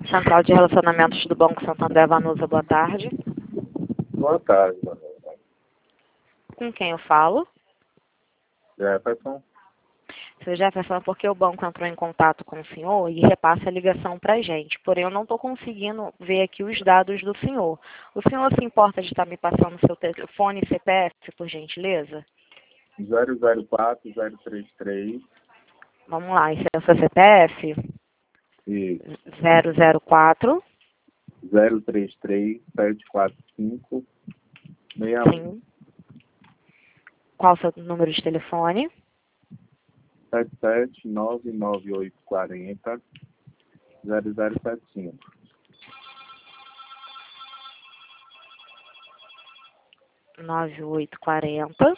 Central de Relacionamentos do Banco Santander, Vanusa, boa tarde. Boa tarde, Vanusa. Com quem eu falo? Jefferson. Seu Jefferson, porque o banco entrou em contato com o senhor e repassa a ligação para a gente. Porém, eu não estou conseguindo ver aqui os dados do senhor. O senhor se importa de estar me passando seu telefone e CPF, por gentileza? 004033. Vamos lá, esse é o seu CPF? E 004 033 745 61 Sim. Qual o seu número de telefone? 7799840 0075. 9840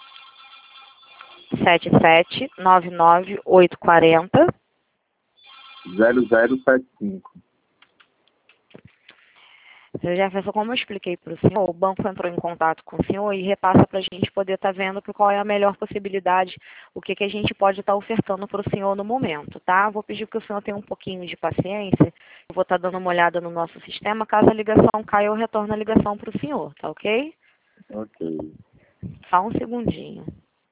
7799840 0075. Seu Jefferson, como eu expliquei para o senhor, o banco entrou em contato com o senhor e repassa para a gente poder estar vendo qual é a melhor possibilidade, o que a gente pode estar ofertando para o senhor no momento, tá? Vou pedir que o senhor tenha um pouquinho de paciência, eu vou estar dando uma olhada no nosso sistema, caso a ligação caia, eu retorno a ligação para o senhor, tá ok? Ok. Só um segundinho.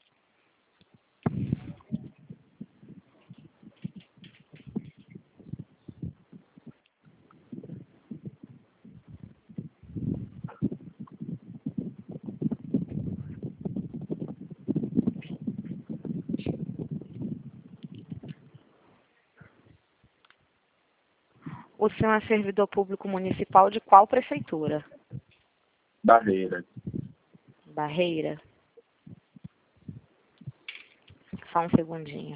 O senhor é servidor público municipal de qual prefeitura? Barreira. Barreira? Só um segundinho.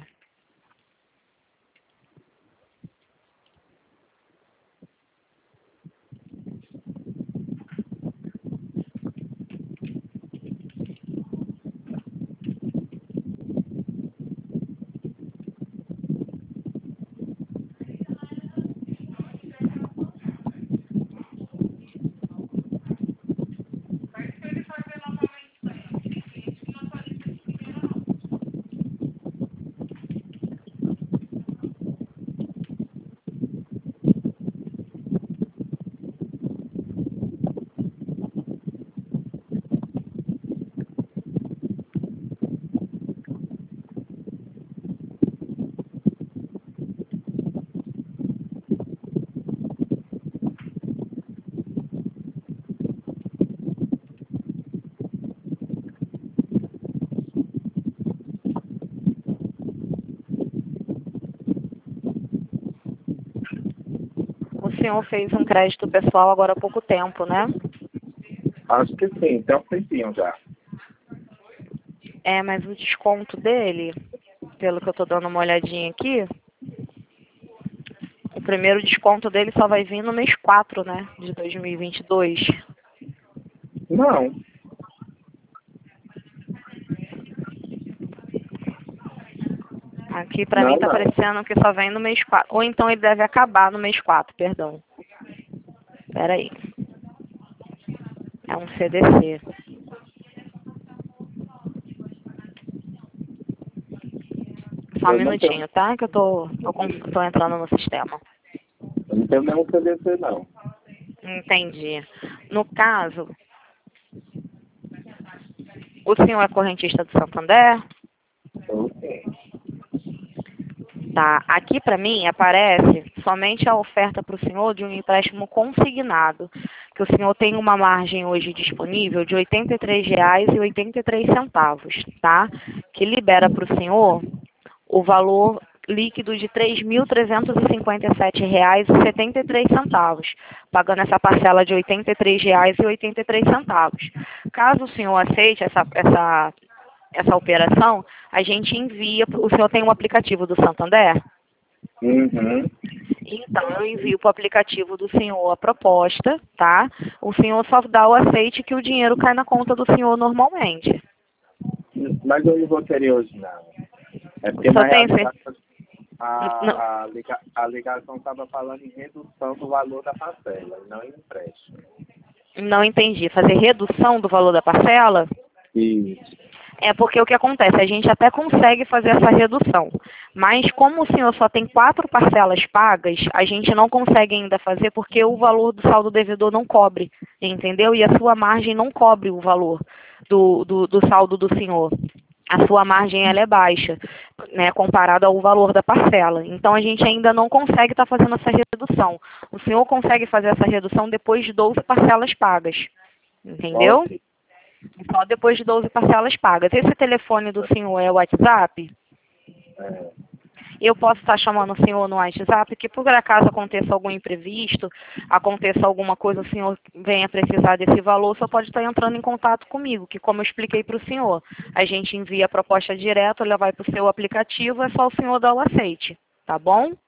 O senhor fez um crédito pessoal agora há pouco tempo, né? Acho que sim, tem um tempinho já. É, mas o desconto dele, pelo que eu tô dando uma olhadinha aqui, o primeiro desconto dele só vai vir no mês 4, né? De 2022. Não. Aqui pra mim Não, tá não. aparecendo que só vem no mês 4. Ou então ele deve acabar no mês 4, perdão. Pera aí. É um CDC. Só um Eu não tenho, minutinho, tá? Que eu tô entrando no sistema. eu não tenho nenhum CDC, não. Entendi. No caso, o senhor é correntista do Santander? Eu sim. Tá. Aqui para mim aparece somente a oferta para o senhor de um empréstimo consignado, que o senhor tem uma margem hoje disponível de R$ 83,83, tá? Que libera para o senhor o valor líquido de R$ 3.357,73, pagando essa parcela de R$ 83,83. Caso o senhor aceite essa operação, a gente envia, o senhor tem um aplicativo do Santander? Uhum. Então, eu envio para o aplicativo do senhor a proposta, tá? O senhor só dá o aceite que o dinheiro cai na conta do senhor normalmente. Mas eu não vou querer hoje, não. É porque, Só na tem realidade, não, a ligação estava falando em redução do valor da parcela, e não em empréstimo. não entendi. Fazer redução do valor da parcela? Isso. É porque o que acontece, a gente até consegue fazer essa redução, mas como o senhor só tem 4 parcelas pagas, a gente não consegue ainda fazer porque o valor do saldo devedor não cobre, entendeu? E a sua margem não cobre o valor do saldo do senhor. A sua margem ela é baixa, né, comparada ao valor da parcela. Então a gente ainda não consegue estar fazendo essa redução. O senhor consegue fazer essa redução depois de 12 parcelas pagas, entendeu? Ok. Só depois de 12 parcelas pagas. Esse telefone do senhor é o WhatsApp? É, Eu posso estar chamando o senhor no WhatsApp, que por acaso aconteça algum imprevisto, aconteça alguma coisa, o senhor venha precisar desse valor, só pode estar entrando em contato comigo, que como eu expliquei para o senhor, a gente envia a proposta direto, ela vai para o seu aplicativo, é só o senhor dar o aceite, tá bom?